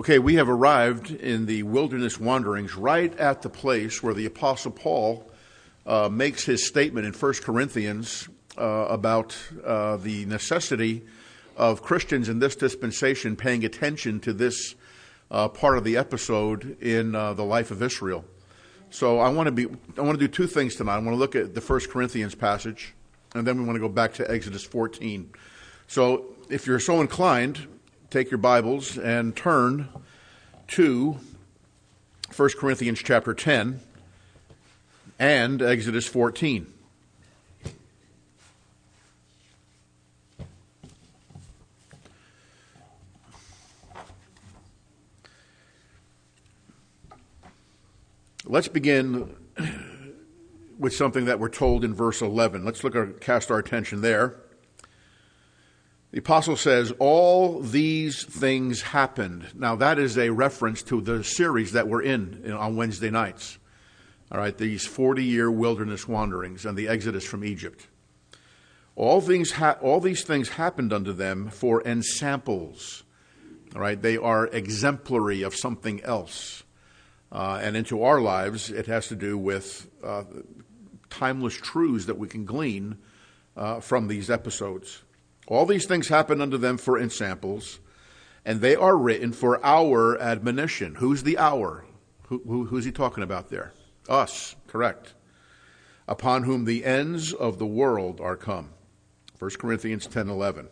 Okay, we have arrived in the wilderness wanderings right at the place where the Apostle Paul makes his statement in 1 Corinthians about the necessity of Christians in this dispensation paying attention to this part of the episode in the life of Israel. So I want to do two things tonight. I want to look at the 1 Corinthians passage, and then we want to go back to Exodus 14. So if you're so inclined, take your Bibles and turn to 1 Corinthians chapter 10 and Exodus 14. Let's begin with something that we're told in verse 11. Let's cast our attention there. The apostle says, all these things happened. Now that is a reference to the series that we're in on Wednesday nights. All right, these 40-year wilderness wanderings and the exodus from Egypt. All these things happened unto them for ensamples. All right, they are exemplary of something else. And into our lives, it has to do with timeless truths that we can glean from these episodes. All these things happen unto them for ensamples, and they are written for our admonition. Who's the our? Who's he talking about there? Us, correct. Upon whom the ends of the world are come. 1 Corinthians 10:11.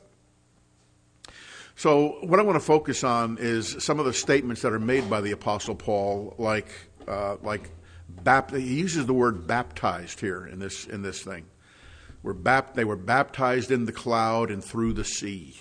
So what I want to focus on is some of the statements that are made by the Apostle Paul, like he uses the word baptized here in this thing. They were baptized in the cloud and through the sea.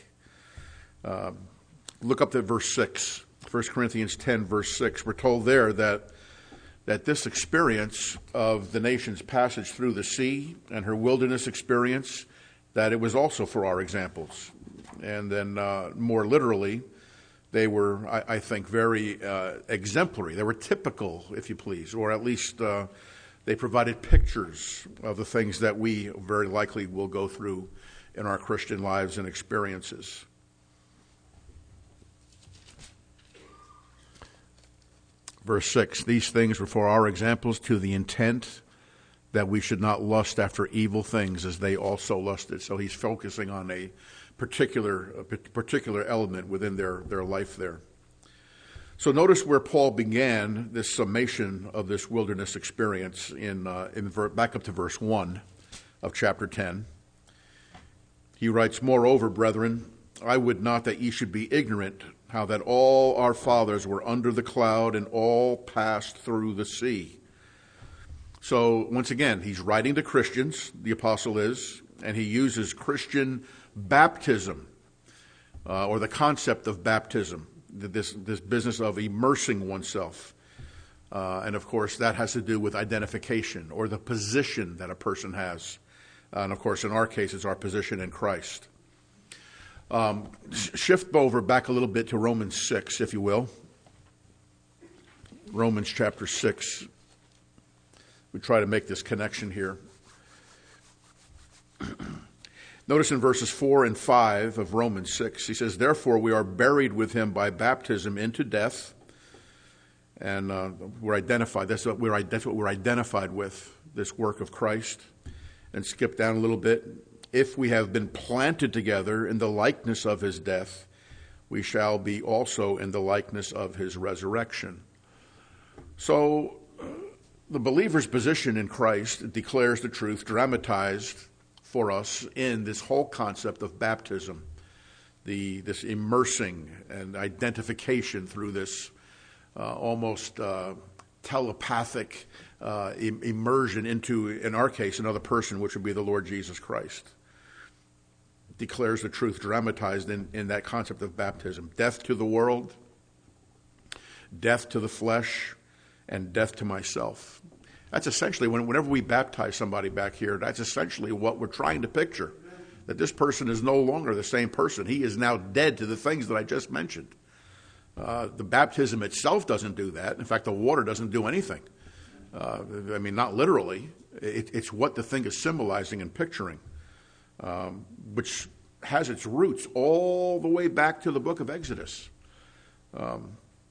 Look up to verse 6, 1 Corinthians 10, verse 6. We're told there that this experience of the nation's passage through the sea and her wilderness experience, that it was also for our examples. And then more literally, they were, I think, very exemplary. They were typical, if you please, or at least they provided pictures of the things that we very likely will go through in our Christian lives and experiences. Verse 6, these things were for our examples, to the intent that we should not lust after evil things as they also lusted. So he's focusing on a particular element within their life there. So notice where Paul began this summation of this wilderness experience back up to verse 1 of chapter 10. He writes, moreover, brethren, I would not that ye should be ignorant how that all our fathers were under the cloud and all passed through the sea. So once again, he's writing to Christians, the apostle is, and he uses Christian baptism or the concept of baptism. This business of immersing oneself. And of course, that has to do with identification or the position that a person has. And of course, in our case, it's our position in Christ. Shift over back a little bit to Romans 6, if you will. Romans chapter 6. We try to make this connection here. Notice in verses 4 and 5 of Romans 6, he says, therefore we are buried with him by baptism into death. And we're identified. That's what we're identified with, this work of Christ. And skip down a little bit. If we have been planted together in the likeness of his death, we shall be also in the likeness of his resurrection. So the believer's position in Christ declares the truth, dramatized for us in this whole concept of baptism, this immersing and identification through this almost telepathic immersion into, in our case, another person, which would be the Lord Jesus Christ. Declares the truth, dramatized in that concept of baptism. Death to the world, death to the flesh, and death to myself. That's essentially, whenever we baptize somebody back here, that's essentially what we're trying to picture. That this person is no longer the same person. He is now dead to the things that I just mentioned. The baptism itself doesn't do that. In fact, the water doesn't do anything. Not literally. It's what the thing is symbolizing and picturing, which has its roots all the way back to the book of Exodus.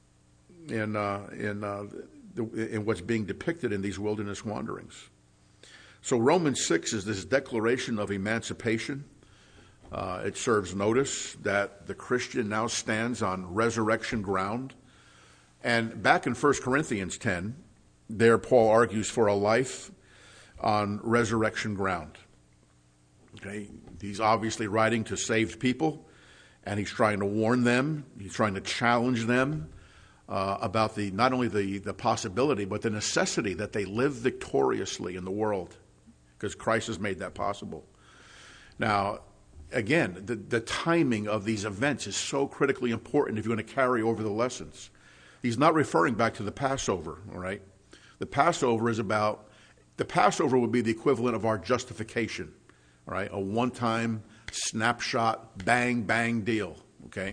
in what's being depicted in these wilderness wanderings. So Romans 6 is this declaration of emancipation. It serves notice that the Christian now stands on resurrection ground. And back in 1 Corinthians 10, there Paul argues for a life on resurrection ground. Okay, he's obviously writing to saved people, and he's trying to warn them, he's trying to challenge them about not only the possibility, but the necessity that they live victoriously in the world, because Christ has made that possible. Now, again, the timing of these events is so critically important if you're going to carry over the lessons. He's not referring back to the Passover, all right? The Passover would be the equivalent of our justification, all right? A one-time snapshot, bang, bang deal, okay?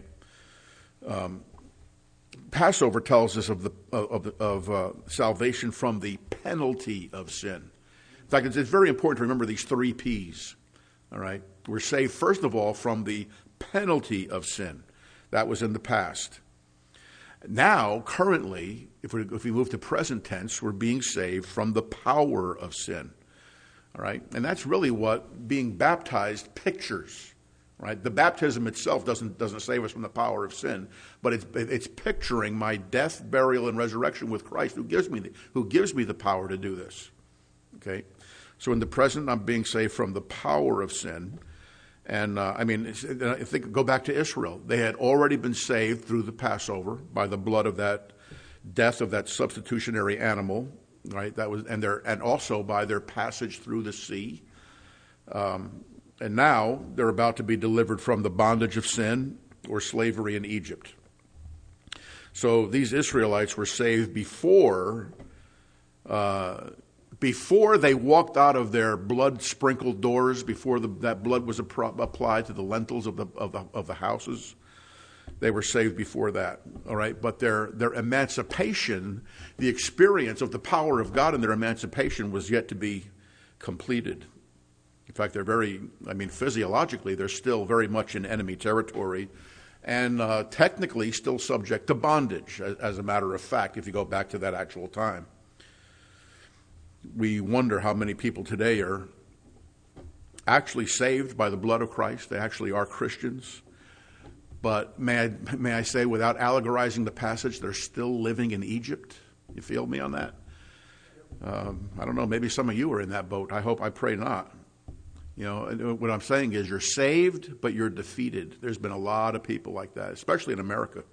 Passover tells us of salvation from the penalty of sin. In fact, it's very important to remember these 3 P's, all right? We're saved, first of all, from the penalty of sin. That was in the past. Now, currently, if we move to present tense, we're being saved from the power of sin, all right? And that's really what being baptized pictures, right? The baptism itself doesn't save us from the power of sin, but it's picturing my death, burial, and resurrection with Christ, who gives me the power to do this, okay? So in the present, I'm being saved from the power of sin. And go back to Israel. They had already been saved through the Passover by the blood of that death of that substitutionary animal, right? That was, and also by their passage through the sea. And now they're about to be delivered from the bondage of sin or slavery in Egypt. So these Israelites were saved before they walked out of their blood-sprinkled doors, before that blood was applied to the lintels of the houses. They were saved before that, all right? But their emancipation, the experience of the power of God in their emancipation was yet to be completed. In fact, physiologically, they're still very much in enemy territory and technically still subject to bondage, as a matter of fact, if you go back to that actual time. We wonder how many people today are actually saved by the blood of Christ. They actually are Christians. But may I say, without allegorizing the passage, they're still living in Egypt. You feel me on that? I don't know, maybe some of you are in that boat. I pray not. You know, what I'm saying is you're saved, but you're defeated. There's been a lot of people like that, especially in America.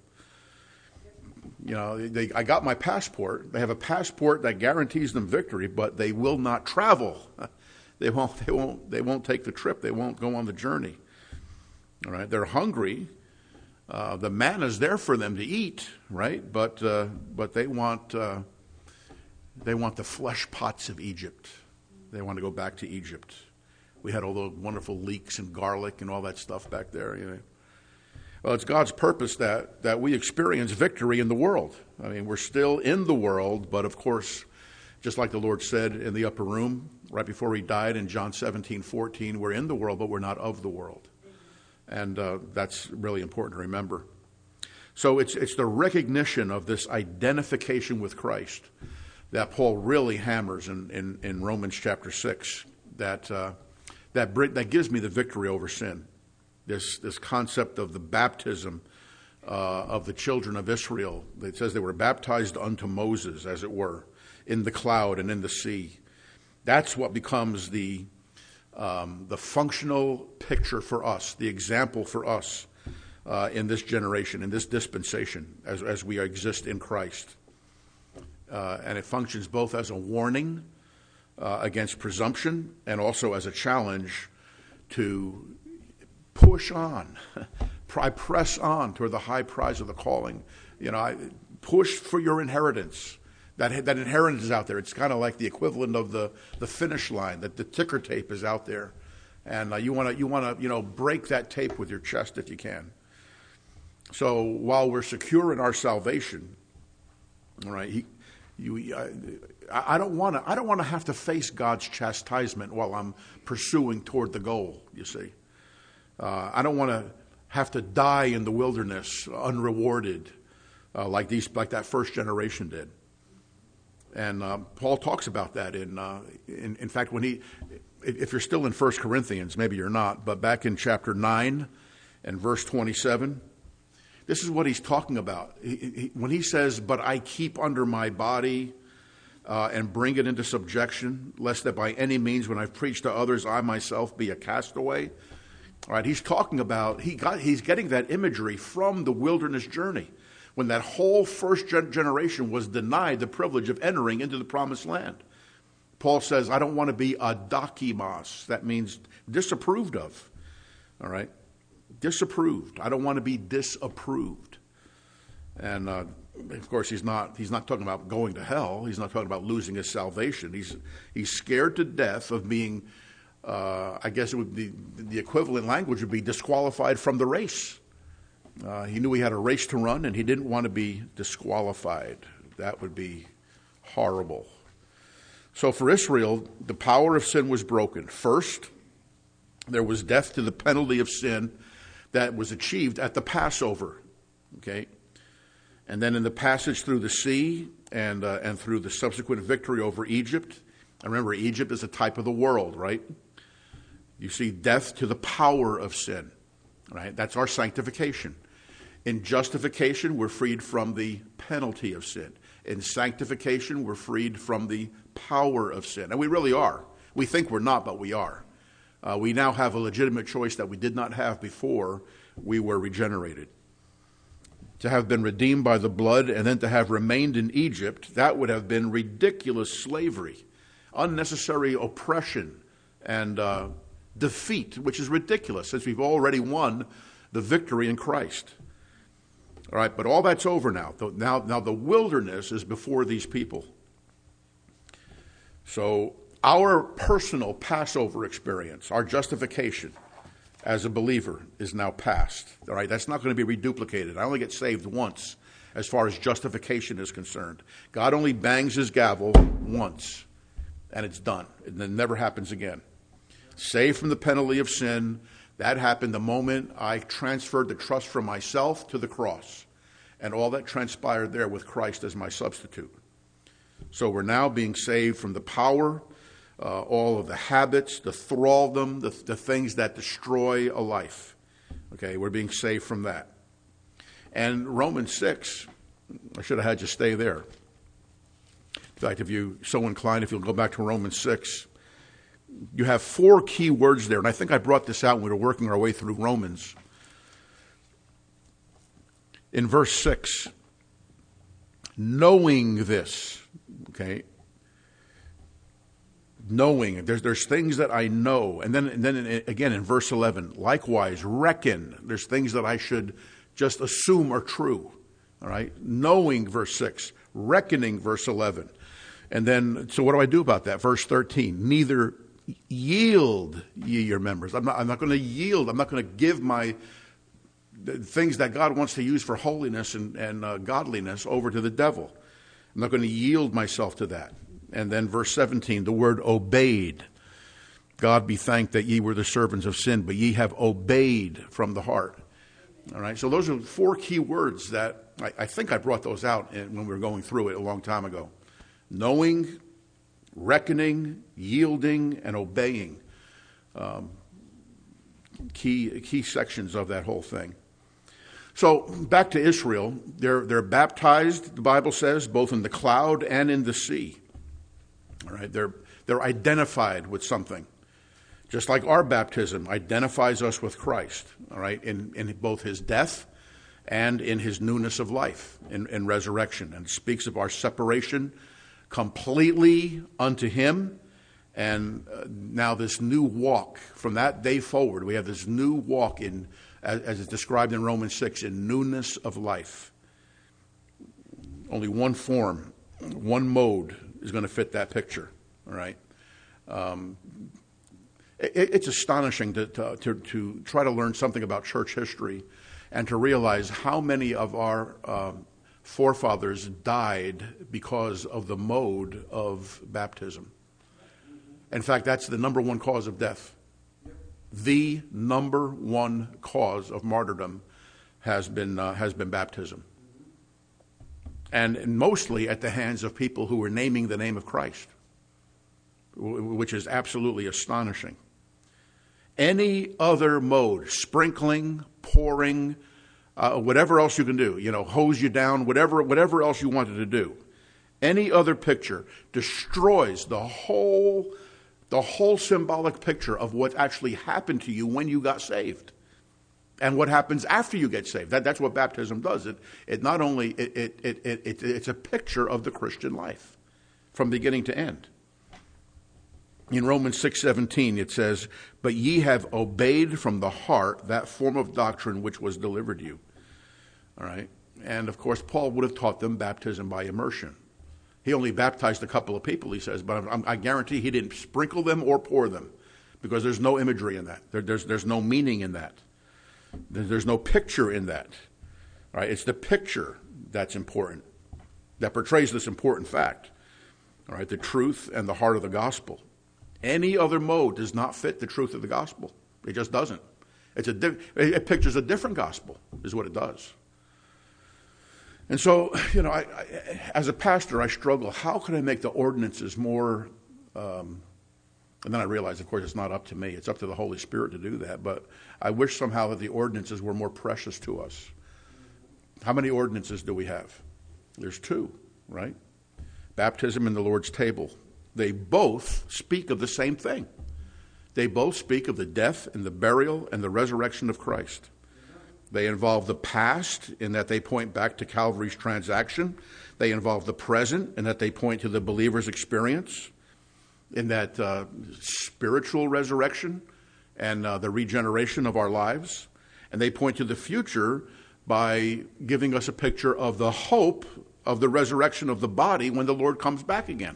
You know, I got my passport. They have a passport that guarantees them victory, but they will not travel. They won't take the trip. They won't go on the journey. All right, they're hungry. The manna's there for them to eat, right? But they want the flesh pots of Egypt. They want to go back to Egypt. We had all those wonderful leeks and garlic and all that stuff back there, you know. Well, it's God's purpose that we experience victory in the world. I mean, we're still in the world, but of course, just like the Lord said in the upper room right before he died in John 17:14, we're in the world, but we're not of the world. And that's really important to remember. So it's the recognition of this identification with Christ that Paul really hammers in Romans chapter 6, that gives me the victory over sin. This concept of the baptism of the children of Israel. It says they were baptized unto Moses, as it were, in the cloud and in the sea. That's what becomes the functional picture for us, the example for us in this generation, in this dispensation, as we exist in Christ. And it functions both as a warning against presumption and also as a challenge to push on. I press on toward the high prize of the calling. You know, I push for your inheritance. That inheritance is out there. It's kind of like the equivalent of the finish line. That the ticker tape is out there, and you want to break that tape with your chest if you can. So while we're secure in our salvation, all right, I don't want to have to face God's chastisement while I'm pursuing toward the goal. You see. I don't want to have to die in the wilderness unrewarded like that first generation did. And Paul talks about that in fact, if you're still in 1 Corinthians, maybe you're not, but back in chapter 9 and verse 27, this is what he's talking about. When he says, "But I keep under my body and bring it into subjection, lest that by any means when I've preached to others, I myself be a castaway." All right, he's talking about, he's getting that imagery from the wilderness journey, when that whole first generation was denied the privilege of entering into the promised land. Paul says, I don't want to be a dokimos. That means disapproved of. All right? Disapproved. I don't want to be disapproved. And of course, he's not talking about going to hell. He's not talking about losing his salvation. He's scared to death of being, I guess it would be, the equivalent language would be disqualified from the race. He knew he had a race to run, and he didn't want to be disqualified. That would be horrible. So for Israel, the power of sin was broken. First, there was death to the penalty of sin that was achieved at the Passover. Okay? And then in the passage through the sea and through the subsequent victory over Egypt, and remember, Egypt is a type of the world, right? You see death to the power of sin, right? That's our sanctification. In justification, we're freed from the penalty of sin. In sanctification, we're freed from the power of sin. And we really are. We think we're not, but we are. We now have a legitimate choice that we did not have before we were regenerated. To have been redeemed by the blood and then to have remained in Egypt, that would have been ridiculous slavery, unnecessary oppression, and defeat, which is ridiculous since we've already won the victory in Christ. All right, but all that's over now. Now the wilderness is before these people. So our personal Passover experience, our justification as a believer is now past. All right, that's not going to be reduplicated. I only get saved once as far as justification is concerned. God only bangs his gavel once, and it's done. It never happens again. Saved from the penalty of sin. That happened the moment I transferred the trust from myself to the cross, and all that transpired there with Christ as my substitute. So we're now being saved from the power, all of the habits, the thraldom, the things that destroy a life. Okay, we're being saved from that. And Romans 6, I should have had you stay there. In fact, if you're so inclined, if you'll go back to Romans 6, you have 4 key words there, and I think I brought this out when we were working our way through Romans. In verse 6, knowing this, okay, knowing, there's things that I know, and then again in verse 11, likewise, reckon, there's things that I should just assume are true, all right, knowing, verse 6, reckoning, verse 11, and then, so what do I do about that? Verse 13, neither yield ye your members. I'm not going to yield. I'm not going to give my things that God wants to use for holiness and godliness over to the devil. I'm not going to yield myself to that. And then verse 17, the word obeyed. God be thanked that ye were the servants of sin, but ye have obeyed from the heart. All right, so those are 4 key words that I think I brought those out when we were going through it a long time ago. Knowing, reckoning, yielding, and obeying. Key sections of that whole thing. So back to Israel, they're baptized, the Bible says, both in the cloud and in the sea. All right, they're identified with something, just like our baptism identifies us with Christ. All right, in both his death and in his newness of life, in resurrection, and speaks of our separation completely unto him. And now this new walk from that day forward, we have this new walk in, as it's described in Romans 6, in newness of life. Only one form, one mode is going to fit that picture. All right. It's astonishing to try to learn something about church history and to realize how many of our forefathers died because of the mode of baptism. In fact, that's the number one cause of death. The number one cause of martyrdom has been baptism. and mostly at the hands of people who were naming the name of Christ, which is absolutely astonishing. Any other mode, sprinkling, pouring, whatever else you can do, hose you down, whatever else you wanted to do, any other picture destroys the whole symbolic picture of what actually happened to you when you got saved. And what happens after you get saved. That's what baptism does. It's a picture of the Christian life from beginning to end. In Romans 6:17 it says, "But ye have obeyed from the heart that form of doctrine which was delivered you." All right? And of course Paul would have taught them baptism by immersion. He only baptized a couple of people, he says, but I guarantee he didn't sprinkle them or pour them, because there's no imagery in that. There's no meaning in that. There's no picture in that. All right? It's the picture that's important, that portrays this important fact. All right? The truth and the heart of the gospel. Any other mode does not fit the truth of the gospel. It just doesn't. It pictures a different gospel, is what it does. And so, I, as a pastor, I struggle. How can I make the ordinances more... And then I realized, of course, it's not up to me. It's up to the Holy Spirit to do that. But I wish somehow that the ordinances were more precious to us. How many ordinances do we have? There's 2, right? Baptism and the Lord's table. They both speak of the same thing. They both speak of the death and the burial and the resurrection of Christ. They involve the past in that they point back to Calvary's transaction. They involve the present in that they point to the believer's experience, in that spiritual resurrection and the regeneration of our lives. And they point to the future by giving us a picture of the hope of the resurrection of the body when the Lord comes back again.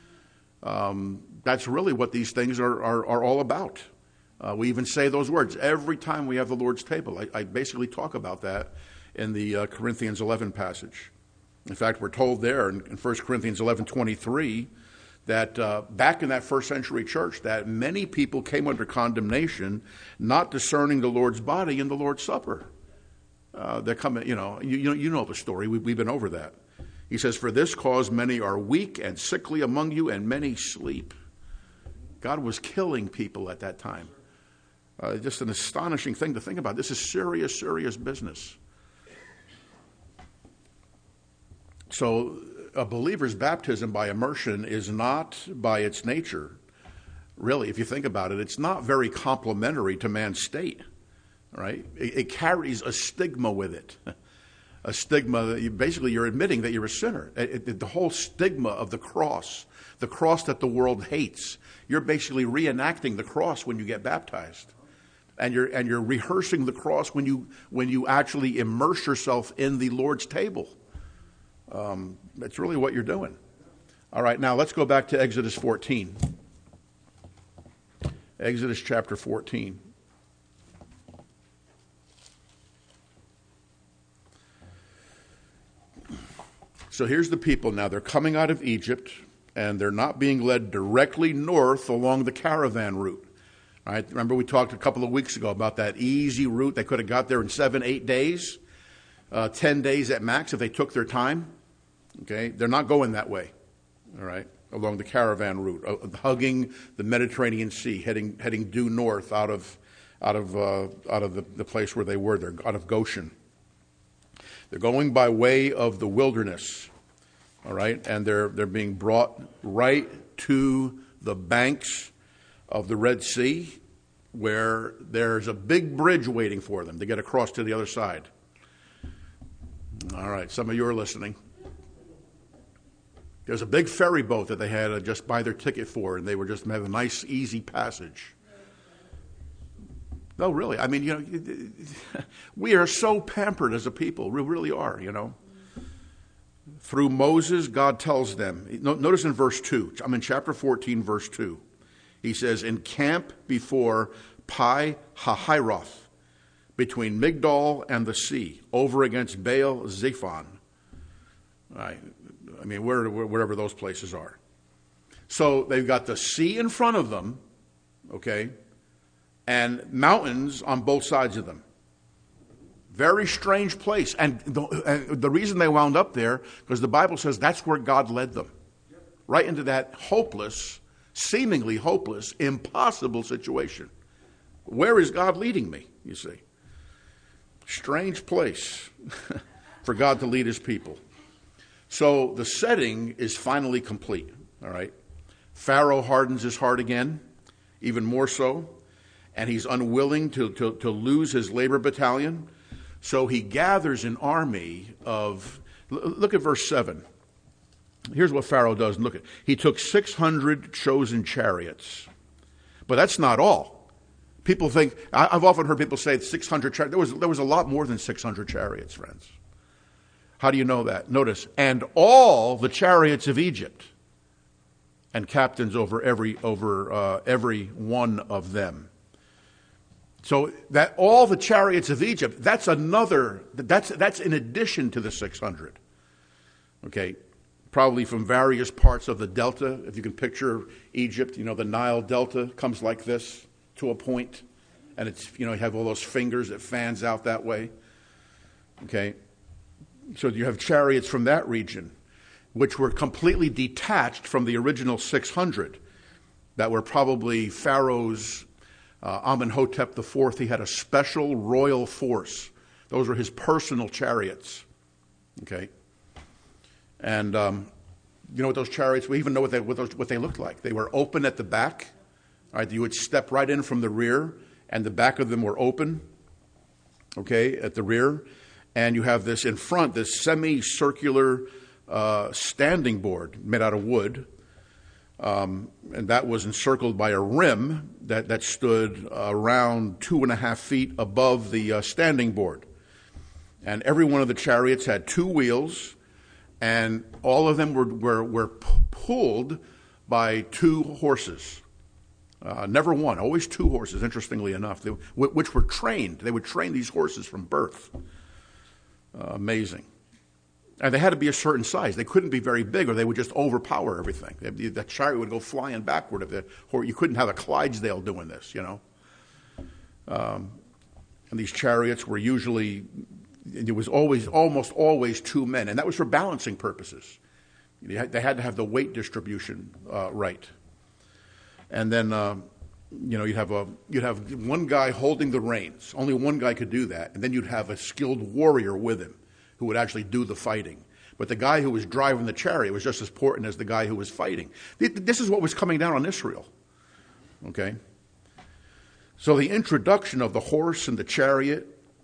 That's really what these things are all about. We even say those words every time we have the Lord's table. I basically talk about that in the Corinthians 11 passage. In fact, we're told there in 1 Corinthians 11:23 that back in that first century church, that many people came under condemnation, not discerning the Lord's body in the Lord's Supper. They're coming, you know the story. We've been over that. He says, "For this cause many are weak and sickly among you, and many sleep." God was killing people at that time. Just an astonishing thing to think about. This is serious, serious business. So a believer's baptism by immersion is not, by its nature, really, if you think about it, it's not very complimentary to man's state, right? It carries a stigma with it. A stigma that basically you're admitting that you're a sinner. The whole stigma of the cross that the world hates, you're basically reenacting the cross when you get baptized. And you're rehearsing the cross when you actually immerse yourself in the Lord's table. That's really what you're doing. All right, now let's go back to Exodus 14. Exodus chapter 14. So here's the people now. They're coming out of Egypt, and they're not being led directly north along the caravan route. All right, remember we talked a couple of weeks ago about that easy route. They could have got there in 7-8 days, 10 days at max if they took their time. Okay, they're not going that way. All right, along the caravan route, hugging the Mediterranean Sea, heading due north out of the place where they were. They're out of Goshen. They're going by way of the wilderness. All right, and they're being brought right to the banks of the Red Sea, where there's a big bridge waiting for them to get across to the other side. All right, some of you are listening. There's a big ferry boat that they had to just buy their ticket for, and they were just have a nice, easy passage. No, really. I mean, we are so pampered as a people. We really are, Through Moses, God tells them. Notice in verse 2. I'm in chapter 14, verse 2. He says, "Encamp before Pi Hahiroth, between Migdol and the sea, over against Baal Zephon." Right. I mean, wherever those places are. So they've got the sea in front of them, okay, and mountains on both sides of them. Very strange place. And the reason they wound up there, because the Bible says that's where God led them. Right into that hopeless, seemingly hopeless, impossible situation. Where is God leading me, you see? Strange place for God to lead his people. So the setting is finally complete, all right? Pharaoh hardens his heart again, even more so, and he's unwilling to lose his labor battalion. So he gathers an army of, look at verse 7. Here's what Pharaoh does. Look at, he took 600 chosen chariots. But that's not all. People think, I've often heard people say 600 chariots. There was a lot more than 600 chariots, friends. How do you know that? Notice, and all the chariots of Egypt, and captains over every one of them. So that all the chariots of Egypt, that's in addition to the 600. Okay, probably from various parts of the delta. If you can picture Egypt, the Nile Delta comes like this to a point, and it's, you have all those fingers that fans out that way. Okay, so you have chariots from that region, which were completely detached from the original 600 that were probably Pharaoh's, Amenhotep IV. He had a special royal force. Those were his personal chariots. Okay, and you know what those chariots? We even know what they looked like. They were open at the back. All right, you would step right in from the rear, and the back of them were open. Okay, at the rear, and you have this in front, this semicircular standing board made out of wood, and that was encircled by a rim that stood around 2.5 feet above the standing board. And every one of the chariots had 2 wheels, and all of them were pulled by 2 horses. Never one, always 2 horses, interestingly enough, which were trained. They would train these horses from birth. Amazing. And they had to be a certain size. They couldn't be very big, or they would just overpower everything. The chariot would go flying backward. You couldn't have a Clydesdale doing this, And these chariots were usually, it was almost always 2 men, and that was for balancing purposes. They had to have the weight distribution right. And then, you'd have one guy holding the reins. Only one guy could do that, and then you'd have a skilled warrior with him who would actually do the fighting. But the guy who was driving the chariot was just as important as the guy who was fighting. This is what was coming down on Israel. Okay? So the introduction of the horse and the chariot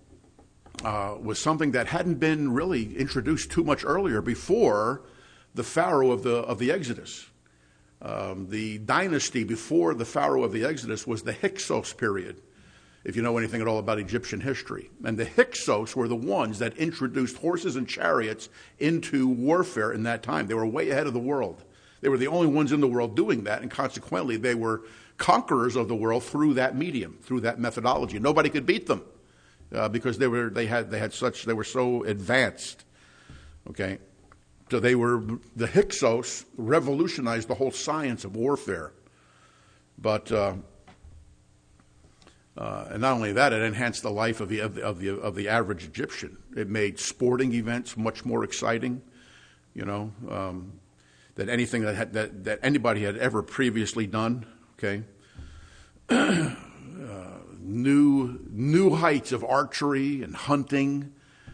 was something that hadn't been really introduced too much earlier before the Pharaoh of the Exodus. The dynasty before the Pharaoh of the Exodus was the Hyksos period, if you know anything at all about Egyptian history. And the Hyksos were the ones that introduced horses and chariots into warfare in that time. They were way ahead of the world. They were the only ones in the world doing that, and consequently they were conquerors of the world through that medium, through that methodology. Nobody could beat them because they were so advanced. Okay, so the Hyksos revolutionized the whole science of warfare, but. And not only that, it enhanced the life of the average Egyptian. It made sporting events much more exciting, than anything that anybody had ever previously done. Okay, new heights of archery and hunting.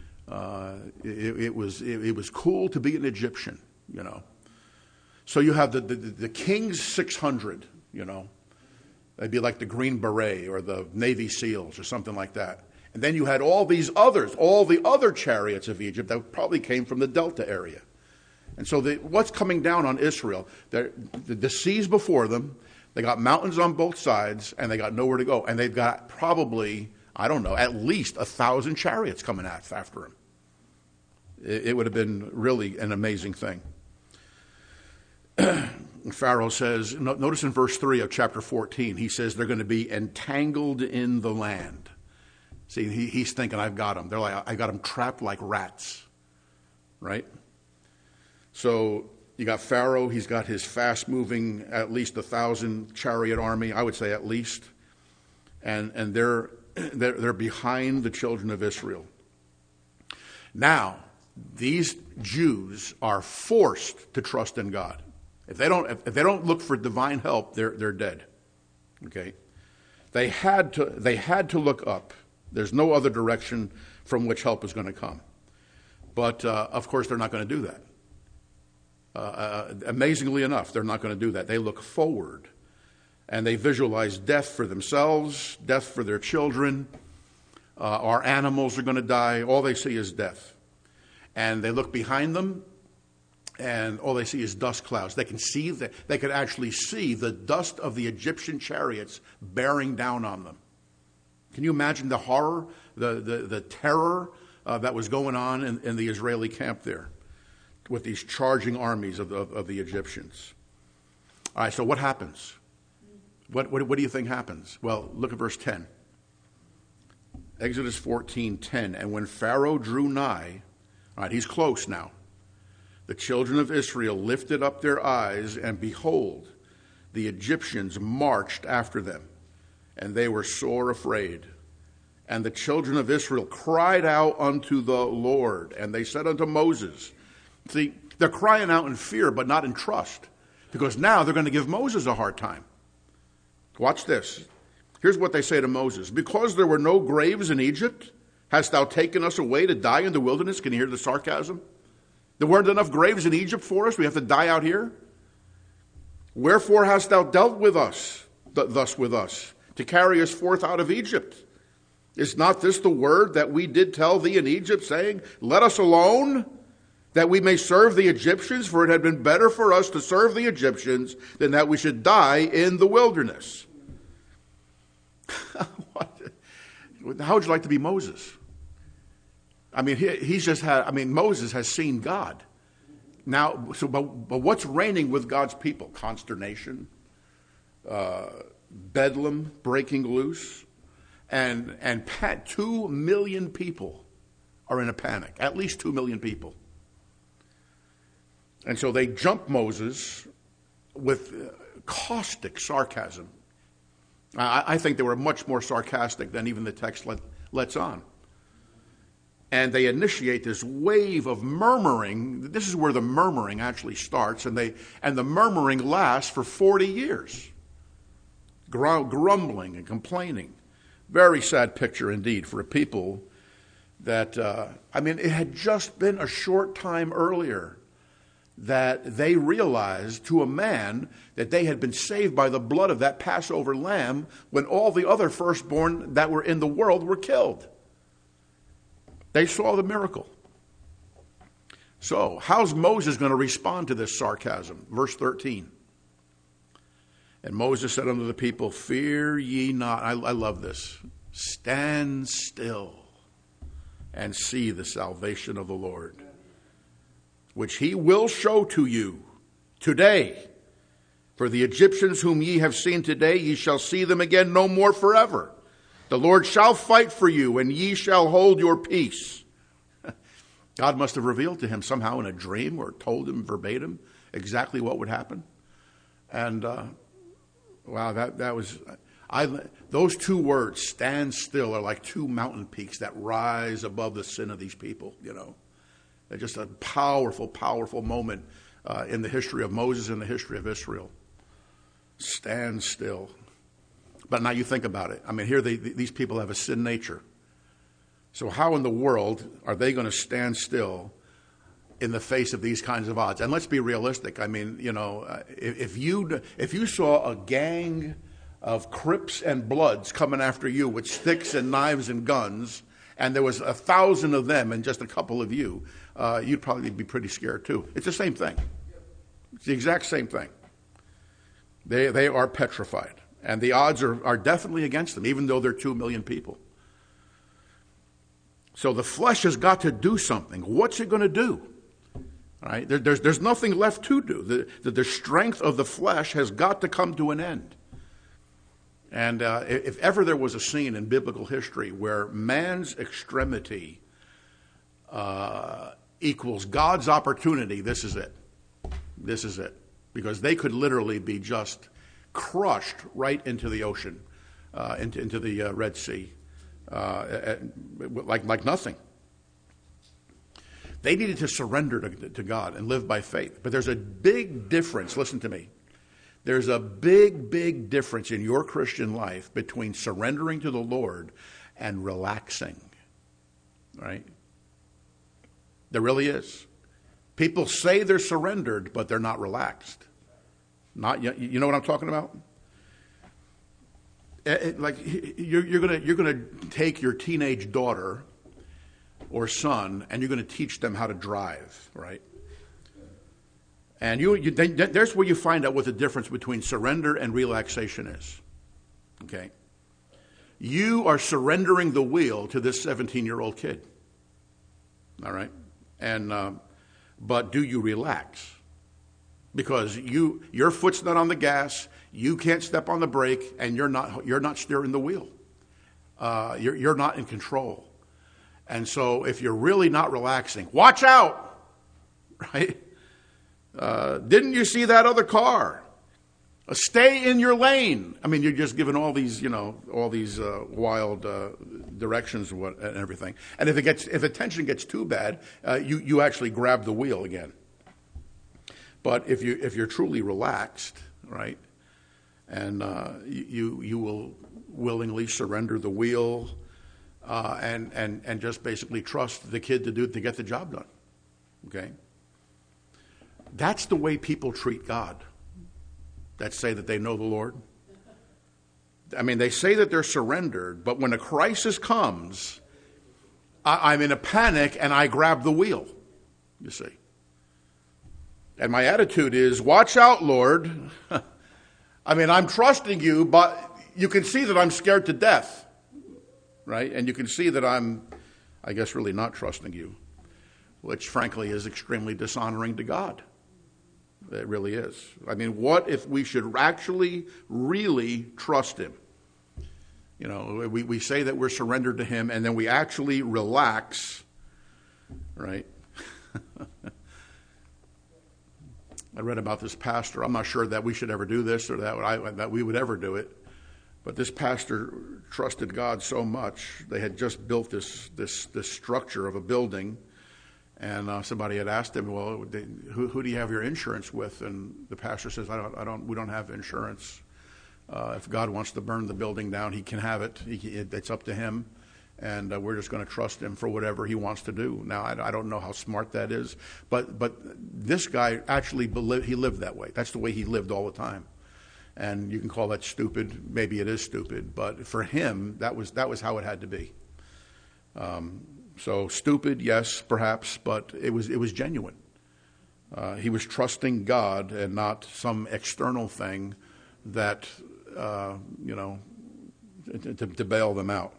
It was cool to be an Egyptian, So you have the King's 600, They'd be like the Green Beret or the Navy SEALs or something like that. And then you had all the other chariots of Egypt that probably came from the Delta area. And so what's coming down on Israel? The sea's before them. They got mountains on both sides, and they got nowhere to go. And they've got probably, at least 1,000 chariots coming after them. It would have been really an amazing thing. Pharaoh says, notice in verse 3 of chapter 14, he says they're going to be entangled in the land. See, he's thinking, I've got them. They're like, I got them trapped like rats, right? So you got Pharaoh. He's got his fast-moving, at least 1,000 chariot army. I would say at least, and they're behind the children of Israel. Now, these Jews are forced to trust in God. If they don't look for divine help, they're dead. Okay? They had to look up. There's no other direction from which help is going to come. But, of course, they're not going to do that. Amazingly enough, they're not going to do that. They look forward, and they visualize death for themselves, death for their children. Our animals are going to die. All they see is death. And they look behind them, and all they see is dust clouds. They could actually see the dust of the Egyptian chariots bearing down on them. Can you imagine the horror, the terror that was going on in the Israeli camp there with these charging armies of the Egyptians? All right, so what happens? What do you think happens? Well, look at verse 10. Exodus 14:10. And when Pharaoh drew nigh, all right, he's close now. The children of Israel lifted up their eyes, and behold, the Egyptians marched after them, and they were sore afraid. And the children of Israel cried out unto the Lord, and they said unto Moses. See, they're crying out in fear, but not in trust, because now they're going to give Moses a hard time. Watch this. Here's what they say to Moses. Because there were no graves in Egypt, hast thou taken us away to die in the wilderness? Can you hear the sarcasm? There weren't enough graves in Egypt for us. We have to die out here. Wherefore hast thou dealt with us, thus with us, to carry us forth out of Egypt? Is not this the word that we did tell thee in Egypt, saying, Let us alone, that we may serve the Egyptians? For it had been better for us to serve the Egyptians than that we should die in the wilderness. How would you like to be Moses? I mean, Moses has seen God. Now, but what's reigning with God's people? Consternation, bedlam breaking loose, and 2 million people are in a panic. At least 2 million people. And so they jump Moses with caustic sarcasm. I think they were much more sarcastic than even the text lets on. And they initiate this wave of murmuring. This is where the murmuring actually starts, and the murmuring lasts for 40 years. Grumbling and complaining. Very sad picture indeed for a people that, it had just been a short time earlier that they realized to a man that they had been saved by the blood of that Passover lamb when all the other firstborn that were in the world were killed. They saw the miracle. So, how's Moses going to respond to this sarcasm? Verse 13. And Moses said unto the people, Fear ye not. I love this. Stand still and see the salvation of the Lord, which he will show to you today. For the Egyptians whom ye have seen today, ye shall see them again no more forever. The Lord shall fight for you, and ye shall hold your peace. God must have revealed to him somehow in a dream or told him verbatim exactly what would happen. And, that was... those 2 words, stand still, are like 2 mountain peaks that rise above the sin of these people, They're just a powerful, powerful moment in the history of Moses and the history of Israel. Stand still. But now you think about it. Here these people have a sin nature. So how in the world are they going to stand still in the face of these kinds of odds? And let's be realistic. If you saw a gang of Crips and Bloods coming after you with sticks and knives and guns, and there was 1,000 of them and just a couple of you, you'd probably be pretty scared too. It's the same thing. It's the exact same thing. They are petrified. And the odds are definitely against them, even though they're 2 million people. So the flesh has got to do something. What's it going to do? All right? There's nothing left to do. The strength of the flesh has got to come to an end. And if ever there was a scene in biblical history where man's extremity equals God's opportunity, this is it. This is it. Because they could literally be just crushed right into the ocean, into the Red Sea, like nothing. They needed to surrender to God and live by faith. But there's a big difference. Listen to me. There's a big, big difference in your Christian life between surrendering to the Lord and relaxing. Right? There really is. People say they're surrendered, but they're not relaxed. You know what I'm talking about? Like you're gonna take your teenage daughter or son, and you're going to teach them how to drive, right? And there's where you find out what the difference between surrender and relaxation is. Okay, you are surrendering the wheel to this 17-year-old kid. All right, and but do you relax? Because your foot's not on the gas, you can't step on the brake, and you're not steering the wheel. You're not in control. And so if you're really not relaxing, watch out, right? Didn't you see that other car? Stay in your lane. I mean, you're just given all these, wild directions and everything. And if the tension gets too bad, you actually grab the wheel again. But if you're truly relaxed, right, and you will willingly surrender the wheel. And just basically trust the kid to get the job done. Okay? That's the way people treat God that say that they know the Lord. I mean, they say that they're surrendered, but when a crisis comes, I'm in a panic and I grab the wheel, you see. And my attitude is, watch out, Lord. I mean, I'm trusting you, but you can see that I'm scared to death. Right? And you can see that I'm, I guess, really not trusting you, which frankly is extremely dishonoring to God. It really is. I mean, what if we should actually really trust him? You know, we say that we're surrendered to him and then we actually relax, right? I read about this pastor. I'm not sure that we should ever do this or that we would ever do it. But this pastor trusted God so much. They had just built this structure of a building, and somebody had asked him, "Well, who do you have your insurance with?" And the pastor says, "We don't have insurance. If God wants to burn the building down, He can have it. It's up to Him, and we're just going to trust Him for whatever He wants to do." Now, I don't know how smart that is, but this guy actually he lived that way. That's the way he lived all the time. And you can call that stupid. Maybe it is stupid, but for him, that was how it had to be. So stupid, yes, perhaps, but it was genuine. He was trusting God and not some external thing that to bail them out.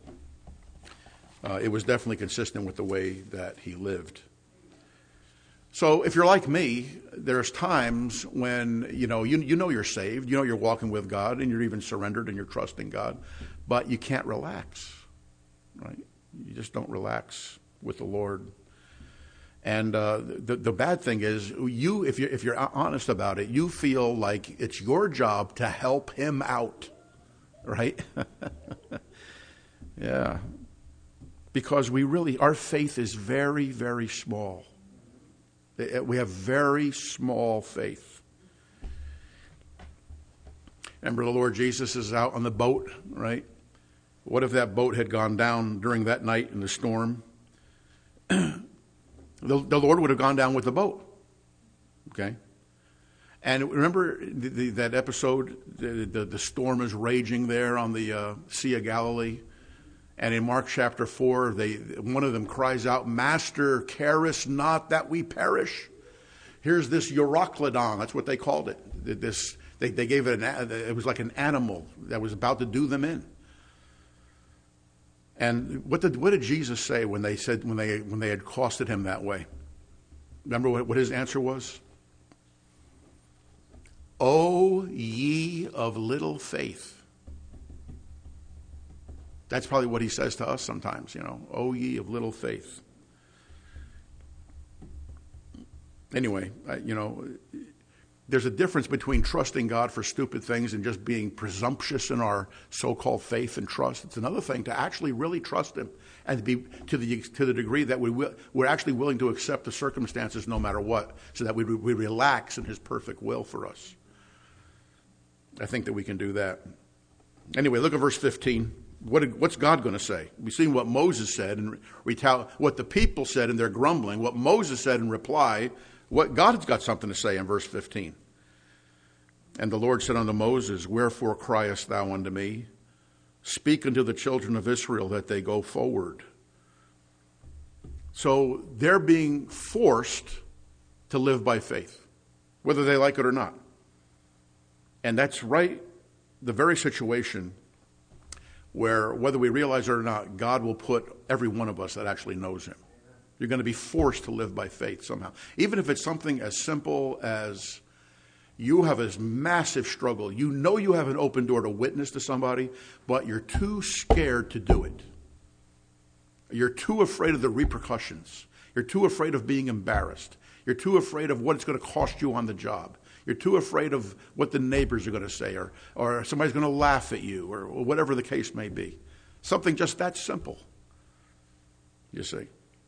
It was definitely consistent with the way that he lived. So if you're like me, there's times when, you know you're saved, you know you're walking with God, and you're even surrendered and you're trusting God, but you can't relax, right? You just don't relax with the Lord. And the bad thing is, if you're honest about it, you feel like it's your job to help him out, right? Yeah. Because our faith is very, very small. We have very small faith. Remember, the Lord Jesus is out on the boat, right? What if that boat had gone down during that night in the storm? The Lord would have gone down with the boat, okay? And remember that episode, the storm is raging there on the Sea of Galilee? And in Mark chapter 4, one of them cries out, "Master, carest not that we perish?" Here's this Euroclydon, that's what they called it. They gave it it was like an animal that was about to do them in. And what did Jesus say when they had accosted him that way? Remember what his answer was? "O ye of little faith." That's probably what he says to us sometimes, "O ye of little faith." there's a difference between trusting God for stupid things and just being presumptuous in our so-called faith and trust. It's another thing to actually really trust him and to be to the degree that we're actually willing to accept the circumstances no matter what, so that we relax in his perfect will for us. I think that we can do that. Anyway, look at verse 15. What's God going to say? We've seen what Moses said and what the people said in their grumbling, what Moses said in reply. What God's got something to say in verse 15. And the Lord said unto Moses, wherefore criest thou unto me? Speak unto the children of Israel that they go forward. So they're being forced to live by faith, whether they like it or not. And that's right, the very situation where, whether we realize it or not, God will put every one of us that actually knows him. You're going to be forced to live by faith somehow. Even if it's something as simple as you have this massive struggle. You know you have an open door to witness to somebody, but you're too scared to do it. You're too afraid of the repercussions. You're too afraid of being embarrassed. You're too afraid of what it's going to cost you on the job. You're too afraid of what the neighbors are going to say, or somebody's going to laugh at you, or whatever the case may be. Something just that simple, you see.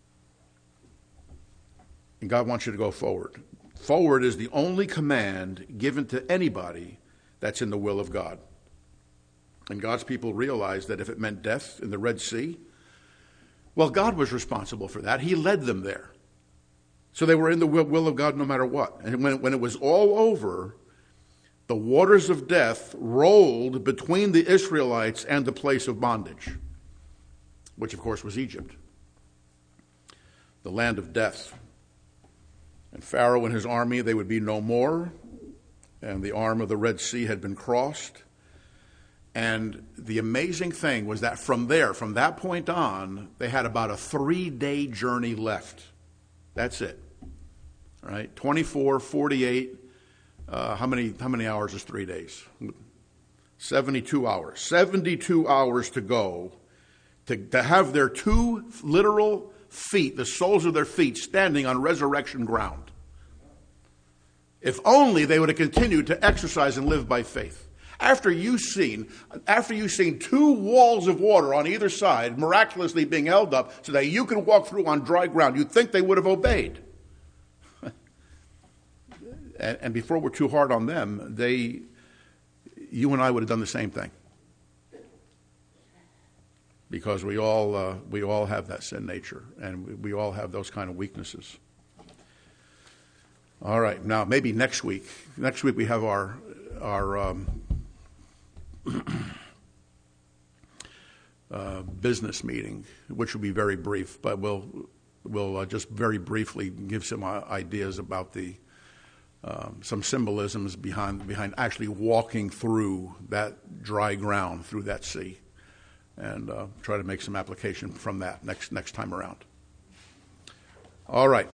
And God wants you to go forward. Forward is the only command given to anybody that's in the will of God. And God's people realized that if it meant death in the Red Sea, well, God was responsible for that. He led them there. So they were in the will of God no matter what. And when it was all over, the waters of death rolled between the Israelites and the place of bondage, which of course was Egypt, the land of death. And Pharaoh and his army, they would be no more. And the arm of the Red Sea had been crossed. And the amazing thing was that from that point on, they had about a 3-day journey left. That's it. All right? 24, 48. How many hours is 3 days? 72 hours. 72 hours to go to have their two literal feet, the soles of their feet, standing on resurrection ground. If only they would have continued to exercise and live by faith. After you've seen 2 walls of water on either side miraculously being held up so that you can walk through on dry ground, you'd think they would have obeyed. And before we're too hard on them, you and I would have done the same thing. Because we all have that sin nature, and we all have those kind of weaknesses. All right, now maybe next week. Next week we have our business meeting, which will be very brief, but we'll just very briefly give some ideas about some symbolisms behind actually walking through that dry ground, through that sea. And try to make some application from that next time around. All right.